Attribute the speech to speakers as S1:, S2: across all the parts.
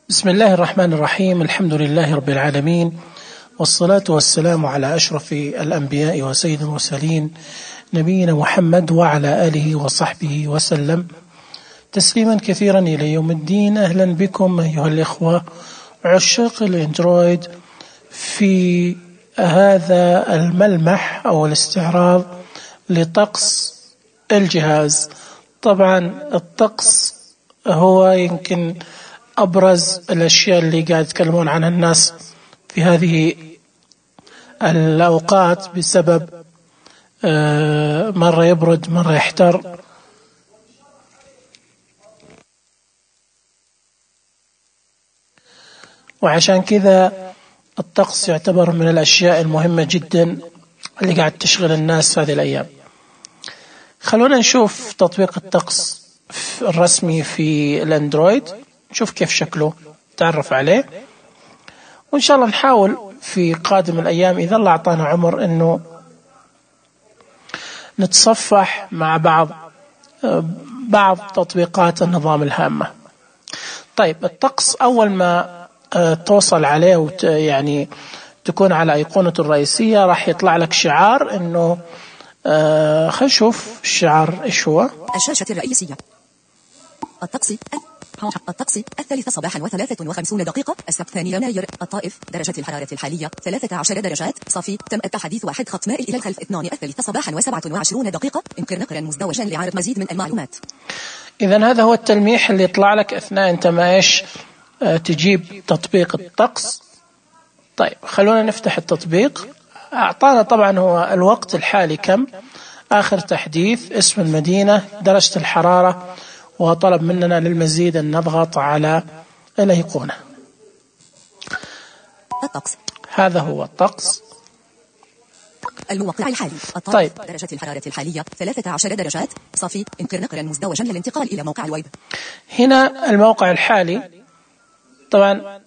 S1: بسم الله الرحمن الرحيم. الحمد لله رب العالمين، والصلاة والسلام على أشرف الأنبياء وسيد المرسلين نبينا محمد وعلى آله وصحبه وسلم تسليما كثيرا إلى يوم الدين. أهلا بكم أيها الإخوة عشاق الإندرويد في هذا الملمح أو الاستعراض لطقس الجهاز. طبعا الطقس هو يمكن أبرز الأشياء اللي قاعد يتكلمون عنها الناس في هذه الأوقات بسبب مرة يبرد مرة يحتر. وعشان كذا الطقس يعتبر من الأشياء المهمة جدا اللي قاعد تشغل الناس هذه الأيام. خلونا نشوف تطبيق الطقس الرسمي في الأندرويد، نشوف كيف شكله، تعرف عليه، وإن شاء الله نحاول في قادم الأيام إذا الله أعطانا عمر أنه نتصفح مع بعض تطبيقات النظام الهامة. طيب، الطقس أول ما توصل عليه يعني تكون على أيقونته الرئيسية راح يطلع لك شعار أنه خلينا نشوف الشعار إيش هو.
S2: الشاشة الرئيسية الطقس 3 صباحا و53 دقيقة، السبت 2 يناير. الطائف درجة الحرارة الحالية 13 درجات، صافي. تم التحديث 1 خط مائل إلى الخلف. 2 3 صباحا و27 دقيقة، انقر نقرا مزدوجا لعرض مزيد من المعلومات.
S1: إذن هذا هو التلميح اللي يطلع لك أثناء أنت ما تجيب تطبيق الطقس. طيب، خلونا نفتح التطبيق. أعطانا طبعا هو الوقت الحالي كم، آخر تحديث، اسم المدينة، درجة الحرارة، وطلب مننا للمزيد أن نضغط على الأيقونة.
S2: الطقس،
S1: هذا هو الطقس.
S2: الموقع الحالي.
S1: طيب،
S2: درجة الحرارة الحالية 13 درجات، صافي. انقر نقرا مزدوجا للانتقال إلى موقع الويب.
S1: هنا الموقع الحالي طبعا،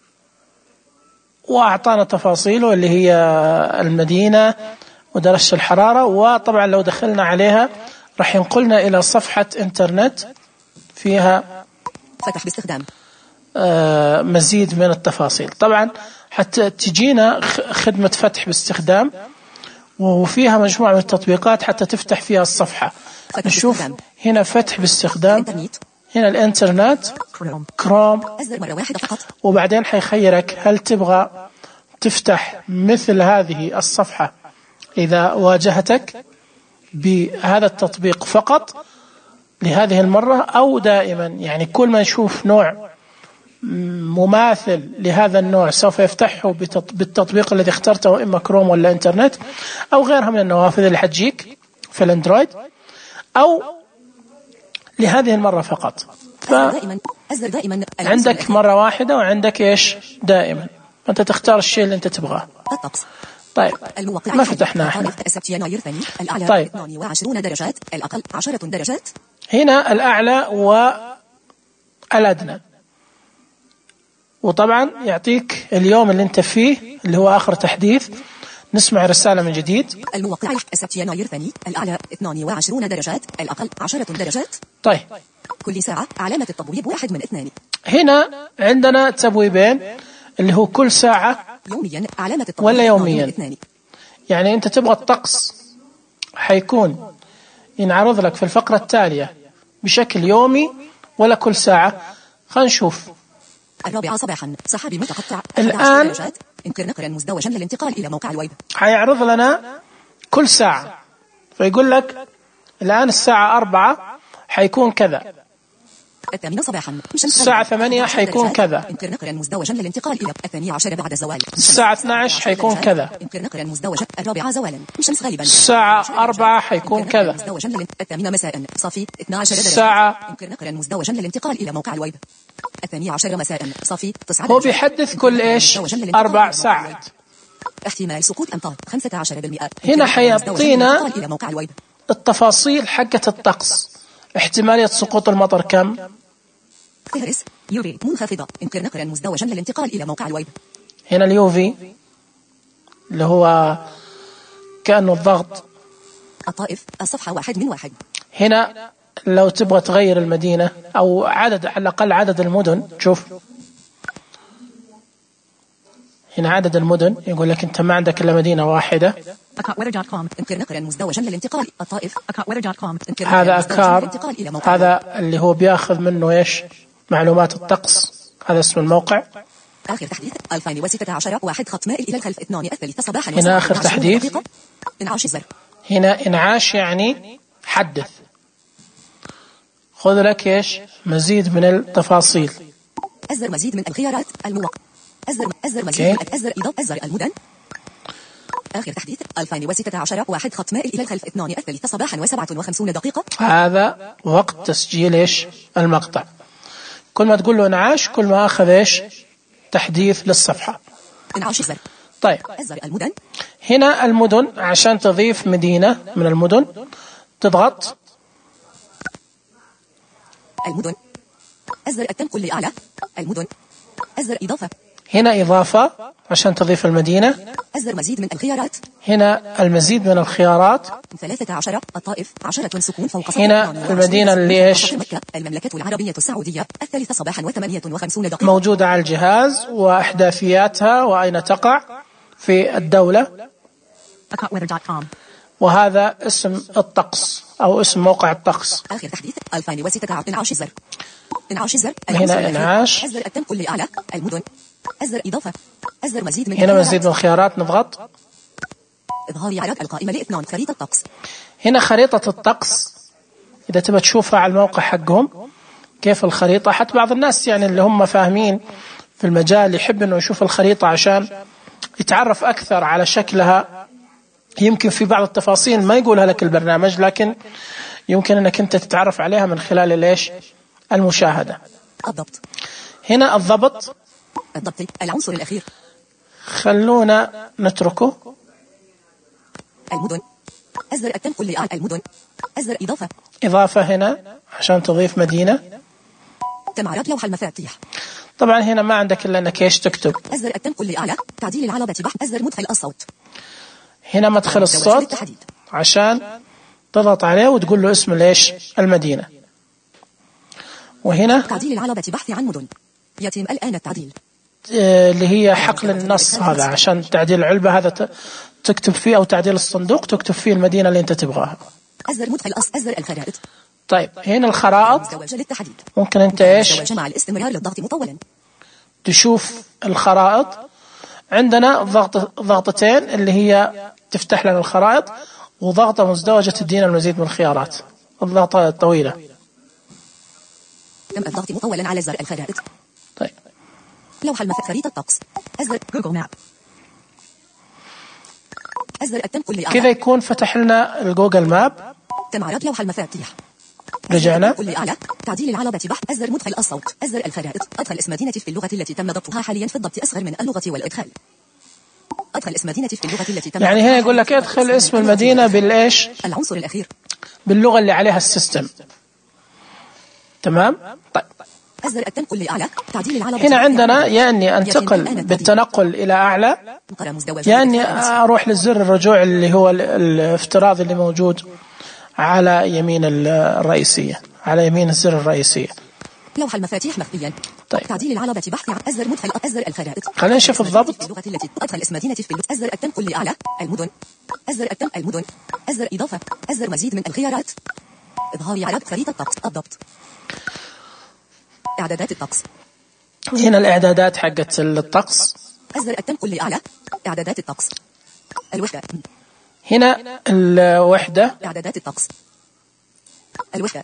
S1: وأعطانا تفاصيله اللي هي المدينة ودرجة الحرارة، وطبعا لو دخلنا عليها راح ينقلنا إلى صفحة إنترنت فيها
S2: فتح باستخدام
S1: مزيد من التفاصيل. طبعا حتى تجينا خدمة فتح باستخدام، وفيها مجموعة من التطبيقات حتى تفتح فيها الصفحة. نشوف هنا فتح باستخدام، هنا الإنترنت، كروم،
S2: أزر مرة واحدة فقط.
S1: وبعدين حيخيرك هل تبغى تفتح مثل هذه الصفحة إذا واجهتك بهذا التطبيق فقط لهذه المرة، أو دائما، يعني كل ما نشوف نوع مماثل لهذا النوع سوف يفتحه بالتطبيق الذي اخترته، إما كروم ولا إنترنت أو غيرها من النوافذ اللي حتجيك في الأندرويد، أو لهذه المرة فقط.
S2: دائما
S1: عندك مرة واحدة وعندك إيش دائما، فأنت تختار الشيء اللي أنت تبغاه.
S2: الطقس.
S1: طيب، ما فتحناه احنا.
S2: السبت يناير ثاني، الأعلى
S1: طيب.
S2: 22 درجات، الأقل 10 درجات.
S1: هنا الأعلى والأدنى، وطبعا يعطيك اليوم اللي انت فيه اللي هو آخر تحديث. نسمع رسالة من جديد.
S2: الموقع السبت يناير ثاني، الأعلى 22 درجات، الأقل 10 درجات.
S1: طيب،
S2: كل ساعة علامة التبويب 1 من 2.
S1: هنا عندنا تبويبين اللي هو كل ساعة
S2: يوميا علامة التبويب
S1: ولا يوميا.
S2: 2.
S1: يعني انت تبغى الطقس حيكون ينعرض لك في الفقرة التالية بشكل يومي ولا كل ساعة. خلينا نشوف.
S2: 4 صباحا، سحابي متقطع،
S1: الآن
S2: درجات، انقر نقرا مزدوجا للانتقال إلى موقع الويب.
S1: حيعرض لنا كل ساعة، فيقول لك الآن الساعة 4 حيكون كذا،
S2: 8 صباحا،
S1: الساعة 8 حيكون كذا،
S2: انقر نقرا مزدوجا للانتقال إلى 12 بعد الزوال،
S1: الساعة 12 حيكون كذا،
S2: انقر نقرا مزدوجا 4 زوالا، شمس غالبا،
S1: الساعة 4 حيكون كذا،
S2: 8 مساء، صافي 12 درجة،
S1: الساعة
S2: انقر نقرا مزدوجا للانتقال إلى موقع الويب. 12 مساء، صافي 9
S1: هو بيحدث كل إيش 4 ساعات.
S2: احتمال سقوط أمطار 15%.
S1: هنا حيعطينا
S2: إلى موقع الويب
S1: التفاصيل حقة الطقس. احتمالية سقوط المطر كم؟
S2: فهرس يوفي منخفضة، انقر نقرا مزدوجا للانتقال إلى موقع الويب.
S1: هنا اليوفي اللي هو كأنه الضغط.
S2: الطائف الصفحة 1 من 1.
S1: هنا لو تبغى تغير المدينة أو عدد، على الأقل عدد المدن، شوف هنا عدد المدن، يقول لك أنت ما عندك إلا مدينة واحدة.
S2: انقر نقرا مزدوجا للانتقال. الطائف.
S1: هذا أكار، هذا اللي هو بياخذ منه إيش؟ معلومات الطقس. هذا اسم الموقع.
S2: آخر تحديث 2016 1 خط مائل إلى الخلف 2 الثالثة صباحا.
S1: هنا آخر تحديث.
S2: انعاش الزر.
S1: هنا انعاش يعني حدث. خذ لك إيش؟ مزيد من التفاصيل.
S2: أزر مزيد من الخيارات الموقع. أزر مزيد من أزر إضافة أزر المدن. آخر تحديث 2016 1 خط مائل إلى الخلف 2 الثالثة صباحا و57 دقيقة.
S1: هذا وقت تسجيل إيش؟ المقطع. كل ما تقول له انعاش كل ما أخذ إيش؟ تحديث للصفحة.
S2: انعاش الزر.
S1: طيب
S2: أزر المدن.
S1: هنا المدن، عشان تضيف مدينة من المدن تضغط
S2: المدن. أزر التنقل لأعلى. المدن. أزر إضافة.
S1: هنا إضافة عشان تضيف المدينة.
S2: أزر مزيد من الخيارات.
S1: هنا المزيد من الخيارات.
S2: 13 الطائف 10 سكون فوق.
S1: هنا المدينة اللي إيش؟
S2: مكة المملكة العربية السعودية الثالثة صباحا و58 دقيقة.
S1: موجودة على الجهاز وأحداثياتها وأين تقع في الدولة. وهذا اسم الطقس أو اسم موقع الطقس.
S2: آخر تحديث 2016 انعاش الزر. انعاش الزر.
S1: هنا انعاش.
S2: أزر التنقل لأعلى. المدن. أزر إضافة. أزر مزيد من
S1: هنا مزيد من الخيارات نضغط.
S2: إظهار عدد القائمة ل2 خريطة الطقس.
S1: هنا خريطة الطقس، إذا تبى تشوفها على الموقع حقهم كيف الخريطة. حتى بعض الناس يعني اللي هم فاهمين في المجال يحب إنه يشوف الخريطة عشان يتعرف أكثر على شكلها. يمكن في بعض التفاصيل ما يقولها لك البرنامج، لكن يمكن أنك أنت تتعرف عليها من خلال ليش المشاهدة.
S2: الضبط.
S1: هنا الضبط.
S2: الضبط العنصر الأخير.
S1: خلونا نتركه.
S2: المدن. أزر التنقل لأعلى. المدن. أزر إضافة.
S1: إضافة هنا عشان تضيف مدينة.
S2: تم عرض لوح المفاتيح.
S1: طبعا هنا ما عندك إلا أنك إيش تكتب.
S2: أزر التنقل لأعلى. تعديل العلامة بحث. أزر مدخل الصوت.
S1: هنا مدخل الصوت عشان تضغط عليه وتقول له اسم ليش المدينة. وهنا
S2: تعديل العلامة بحث عن مدن. يتم الآن التعديل.
S1: اللي هي حقل النص، هذا عشان تعديل العلبة هذا تكتب فيه، أو تعديل الصندوق تكتب فيه المدينة اللي أنت تبغاها.
S2: أزر مدخل أزر الخرائط.
S1: طيب هنا الخرائط ممكن أنت إيش
S2: مع الاستمرار للضغط مطولا
S1: تشوف الخرائط. عندنا ضغطتين اللي هي تفتح لنا الخرائط، وضغطة مزدوجة تدينا المزيد من الخيارات. الضغطة الطويلة.
S2: تم الضغط مطولا على زر الخرائط.
S1: طيب
S2: لوحة المفاتيح خريطة الطقس. أزر جوجل ماب. أزر التنقل لأعلى.
S1: كذا يكون فتح لنا الجوجل ماب.
S2: تم عرض لوحة المفاتيح.
S1: رجعنا.
S2: تعديل العلامة بحث. أزر مدخل الصوت. أزر الخرائط. أدخل اسم مدينة في اللغة التي تم ضبطها حاليا في الضبط أصغر من اللغة والإدخال. أدخل اسم مدينة في اللغة التي تم
S1: يعني هنا يقول لك ادخل اسم المدينة بالإيش
S2: العنصر الأخير
S1: باللغة اللي عليها السيستم. تمام. طيب
S2: أزر التنقل لأعلى. تعديل العلامة.
S1: هنا عندنا يعني أنتقل بالتنقل إلى أعلى، يعني أروح للزر الرجوع اللي هو الافتراضي اللي موجود على يمين الرئيسية، على يمين الزر الرئيسية.
S2: لوحة المفاتيح مخفيا.
S1: طيب
S2: تعديل العلامة بحث عن أزر مدخل. أزر الخرائط.
S1: خلينا نشوف الضبط.
S2: اللغة التي أدخل اسم مدينة في اللغة. أزر التنقل لأعلى. المدن. أزر المدن. أزر إضافة. أزر مزيد من الخيارات. إظهار عرض خريطة الطقس. الضبط. إعدادات الطقس.
S1: هنا الإعدادات حقت الطقس.
S2: أزر التنقل لأعلى. إعدادات الطقس. الوحدة.
S1: هنا الوحدة.
S2: إعدادات الطقس. الوحدة.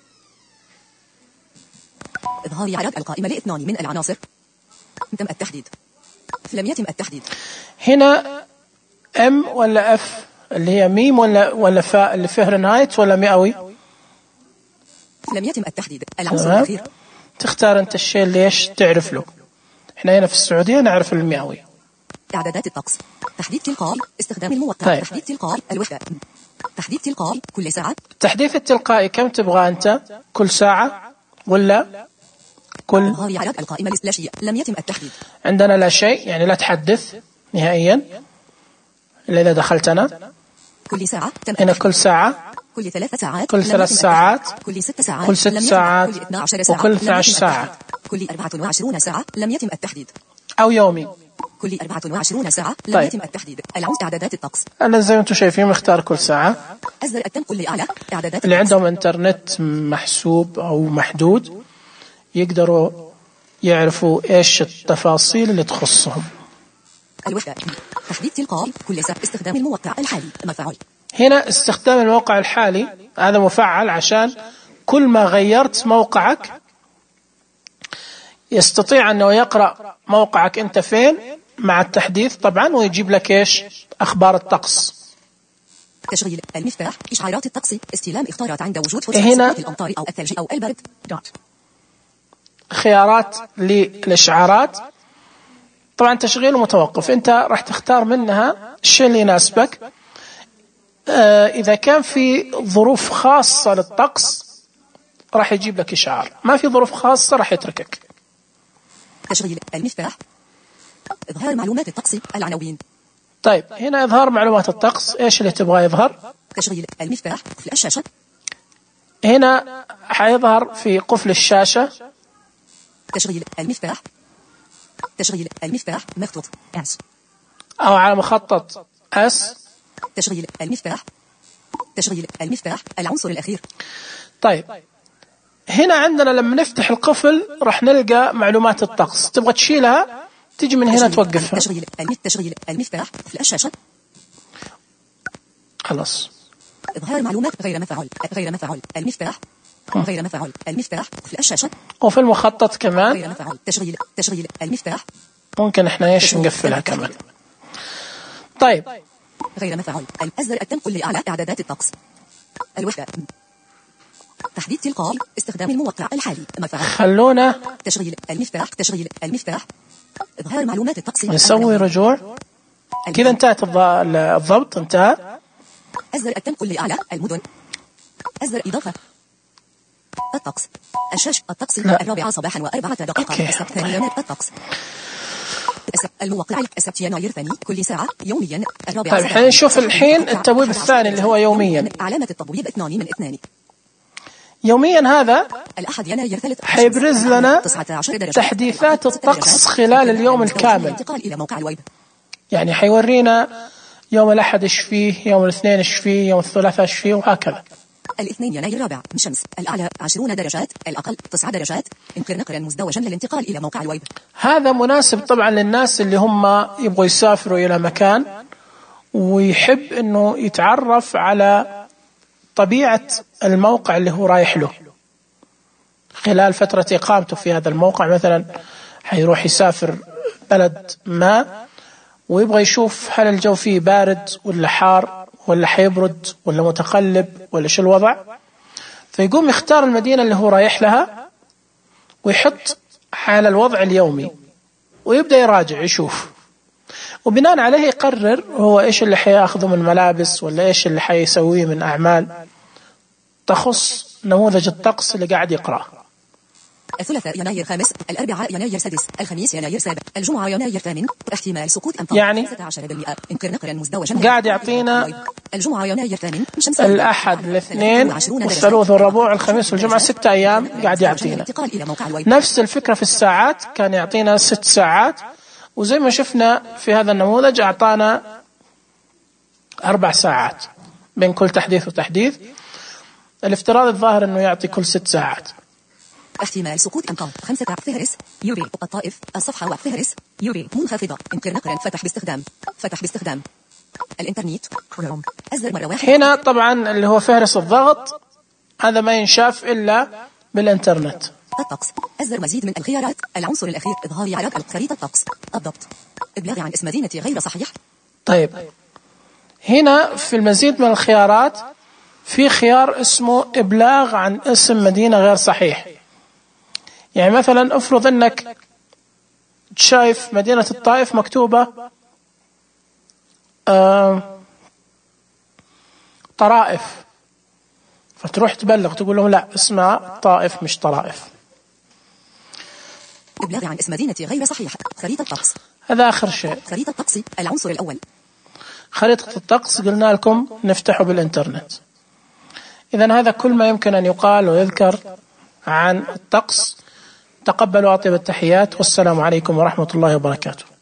S2: إظهار عرض القائمة ل2 من العناصر. تم التحديد. لم يتم التحديد.
S1: هنا ام ولا اف اللي هي ميم ولا فاء اللي فهرنهايت ولا مئوي.
S2: لم يتم التحديد. العنصر الأخير.
S1: تختار انت الشيء اللي ايش تعرف له. احنا هنا في السعودية نعرف المئوي.
S2: إعدادات الطقس. تحديد تلقائي. استخدام الموقع.
S1: طيب.
S2: تحديد تلقائي. الوحدة. تحديد تلقائي كل ساعة.
S1: تحديث التلقائي كم تبغى أنت؟ كل ساعة ولا كل؟
S2: إظهار عرض القائمة لا شيء. لم يتم التحديد.
S1: عندنا لا شيء يعني لا تحدث نهائيا إلا إذا دخلت أنا.
S2: كل ساعة.
S1: هنا كل ساعة.
S2: كل 3 ساعات.
S1: كل 3 ساعات.
S2: كل 6 ساعات.
S1: كل 6 ساعات.
S2: كل 12 ساعة.
S1: وكل 12 ساعة.
S2: كل 24 ساعة. لم يتم التحديد.
S1: أو يومي.
S2: كل 24 ساعة لم يتم التحديد. العنصر إعدادات الطقس.
S1: أنا زي ما أنتم شايفين مختار كل ساعة.
S2: أزر التنقل لأعلى إعدادات
S1: اللي عندهم إنترنت محسوب أو محدود يقدروا يعرفوا إيش التفاصيل اللي تخصهم.
S2: الوحدة تحديد تلقائي كل ساعة. استخدام الموقع الحالي مفعول.
S1: هنا استخدام الموقع الحالي هذا مفعل عشان كل ما غيرت موقعك يستطيع أنه يقرأ موقعك أنت فين مع التحديث طبعا ويجيب لك إيش أخبار الطقس.
S2: تشغيل المفتاح إشعارات الطقس استلام اختيارات عند وجود فرصة
S1: هنا
S2: الأمطار أو الثلج أو البرد.
S1: خيارات للإشعارات طبعا تشغيل متوقف أنت راح تختار منها الشيء اللي يناسبك. إذا كان في ظروف خاصة للطقس راح يجيب لك إشعار ما في ظروف خاصة راح يتركك.
S2: تشغيل المفتاح إظهار معلومات الطقس العناوين.
S1: طيب هنا إظهار معلومات الطقس إيش اللي تبغى يظهر؟
S2: تشغيل المفتاح قفل الشاشة.
S1: هنا حيظهر في قفل الشاشة.
S2: تشغيل المفتاح تشغيل المفتاح مخطوط S
S1: أو على مخطط S.
S2: تشغيل المفتاح العنصر الأخير.
S1: طيب هنا عندنا لما نفتح القفل راح نلقى معلومات الطقس تبغى تشيلها تيجي من هنا توقفها.
S2: تشغيل المفتاح قفل الشاشة.
S1: خلاص.
S2: إظهار معلومات غير مفعول المفتاح غير مفعول المفتاح قفل الشاشة.
S1: وفي المخطط كمان
S2: غير مفعول. تشغيل المفتاح
S1: ممكن احنا ايش نقفلها كمان. طيب
S2: غير مفعول. أزر التنقل لأعلى إعدادات الطقس. الوحدة تحديد تلقائي استخدام الموقع الحالي مفعول.
S1: خلونا
S2: تشغيل المفتاح إظهار معلومات الطقس.
S1: نسوي رجوع كذا انتهت الضبط انتهى.
S2: أزر التنقل لأعلى المدن. أزر إضافة الطقس الشاشة الطقس 4 صباحا و4 دقائق. السبت 2 يناير الطقس الموقع السبت يناير ثاني كل ساعة يوميا 4.
S1: طيب حنشوف الحين التبويب الثاني اللي هو يوميا.
S2: علامة التبويب 2 من 2.
S1: يوميا هذا
S2: الأحد يناير 3
S1: حيبرز لنا
S2: 19 درجة
S1: تحديثات الطقس خلال اليوم الكامل.
S2: انتقال إلى موقع الويب.
S1: يعني حيورينا يوم الأحد إيش فيه يوم الاثنين إيش فيه يوم الثلاثاء إيش فيه وهكذا.
S2: الاثنين يناير 4 شمس الأعلى 20 درجات الأقل 9 درجات. انقر نقرا مزدوجا للانتقال إلى موقع الويب.
S1: هذا مناسب طبعا للناس اللي هم يبغوا يسافروا إلى مكان ويحب إنه يتعرف على طبيعة الموقع اللي هو رايح له خلال فترة إقامته في هذا الموقع. مثلا حيروح يسافر بلد ما ويبغى يشوف هل الجو فيه بارد ولا حار ولا حيبرد ولا متقلب ولا شو الوضع. فيقوم يختار المدينة اللي هو رايح لها ويحط حال الوضع اليومي ويبدأ يراجع يشوف وبناء عليه يقرر هو إيش اللي حياخذه من ملابس ولا إيش اللي حيسويه من أعمال تخص نموذج الطقس اللي قاعد يقرأ.
S2: الثلاثاء يناير 5 الأربعاء يناير 6 الخميس يناير 7 الجمعة يناير 8 احتمال سقوط أمطار
S1: يعني
S2: 16%. انقر نقرا مزدوجا
S1: قاعد يعطينا
S2: الجمعة يناير 8 شمس
S1: الأحد الاثنين والثلاث والربوع الخميس والجمعة 6 أيام قاعد يعطينا. نفس الفكرة في الساعات كان يعطينا 6 ساعات وزي ما شفنا في هذا النموذج أعطانا 4 ساعات بين كل تحديث وتحديث. الافتراض الظاهر أنه يعطي كل 6 ساعات.
S2: احتمال سقوط أمطار 5 فهرس يوري الطائف الصفحة وفهرس يوري منخفضة. انقر نقرا فتح باستخدام الإنترنت كروم. أزر مرة واحدة.
S1: هنا طبعا اللي هو فهرس الضغط هذا ما ينشاف إلا بالإنترنت.
S2: الطقس أزر مزيد من الخيارات. العنصر الأخير إظهار على خريطة الطقس الضبط إبلاغ عن اسم مدينة غير صحيح.
S1: طيب هنا في المزيد من الخيارات في خيار اسمه إبلاغ عن اسم مدينة غير صحيح. يعني مثلا افرض انك شايف مدينة الطائف مكتوبة طرائف فتروح تبلغ تقول لهم لا اسمها طائف مش طرائف.
S2: إبلاغ عن اسم مدينة غير صحيح. خريطة الطقس
S1: هذا آخر شيء.
S2: خريطة الطقس العنصر الأول.
S1: خريطة الطقس قلنا لكم نفتحه بالإنترنت. إذن هذا كل ما يمكن أن يقال ويذكر عن الطقس. تقبلوا أطيب التحيات والسلام عليكم ورحمة الله وبركاته.